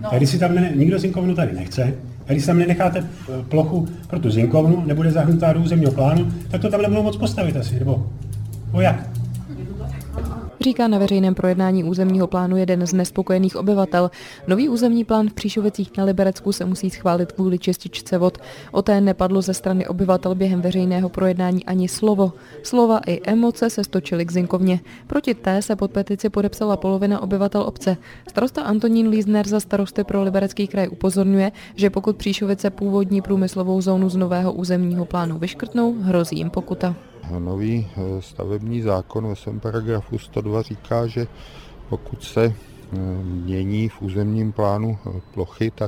A když si tam nikdo zinkovnu tady nechce, a když tam nenecháte plochu pro tu zinkovnu, nebude zahrnutá do územního plánu, tak to tam nebudou moc postavit asi, nebo jak? Říká na veřejném projednání územního plánu jeden z nespokojených obyvatel. Nový územní plán v Příšovicích na Liberecku se musí schválit kvůli čističce vod. O té nepadlo ze strany obyvatel během veřejného projednání ani slovo. Slova i emoce se stočily k zinkovně. Proti té se pod petici podepsala polovina obyvatel obce. Starosta Antonín Lízner za Starosty pro Liberecký kraj upozorňuje, že pokud Příšovice původní průmyslovou zónu z nového územního plánu vyškrtnou, hrozí jim pokuta. Nový stavební zákon ve svém paragrafu 102 říká, že pokud se mění v územním plánu plochy, tak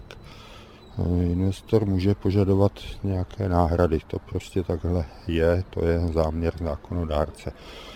investor může požadovat nějaké náhrady. To prostě takhle je, to je záměr zákonodárce.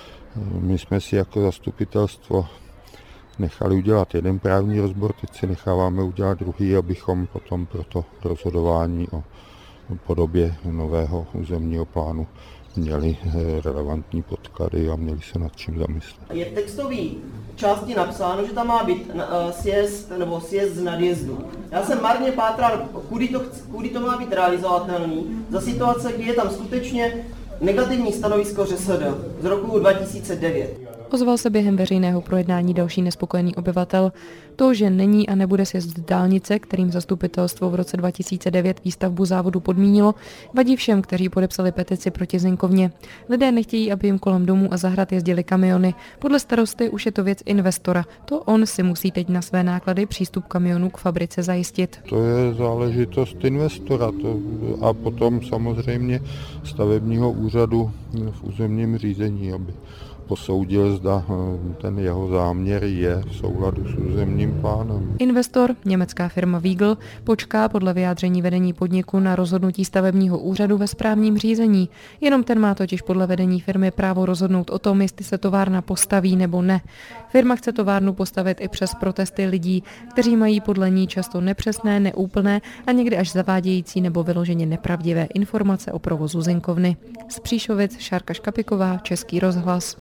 My jsme si jako zastupitelstvo nechali udělat jeden právní rozbor, teď si necháváme udělat druhý, abychom potom pro to rozhodování o podobě nového územního plánu měli relevantní podklady a měli se nad čím zamyslet. Je v textové části napsáno, že tam má být sjezd nebo sjezd z nadjezdu. Já jsem marně pátral, kudy to má být realizovatelný za situace, kdy je tam skutečně negativní stanovisko ŘSD z roku 2009. Ozval se během veřejného projednání další nespokojený obyvatel. To, že není a nebude sjezd dálnice, kterým zastupitelstvo v roce 2009 výstavbu závodu podmínilo, vadí všem, kteří podepsali petici proti zinkovně. Lidé nechtějí, aby jim kolem domů a zahrad jezdily kamiony. Podle starosty už je to věc investora. To on si musí teď na své náklady přístup kamionů k fabrice zajistit. To je záležitost investora a potom samozřejmě stavebního úřadu v územním řízení, aby posoudil, zda ten jeho záměr je v souladu s územním plánem. Investor, německá firma Wiegel, počká podle vyjádření vedení podniku na rozhodnutí stavebního úřadu ve správním řízení. Jenom ten má totiž podle vedení firmy právo rozhodnout o tom, jestli se továrna postaví nebo ne. Firma chce továrnu postavit i přes protesty lidí, kteří mají podle ní často nepřesné, neúplné a někdy až zavádějící nebo vyloženě nepravdivé informace o provozu zinkovny. Z Příšovic Šárka Škapiková, Český rozhlas.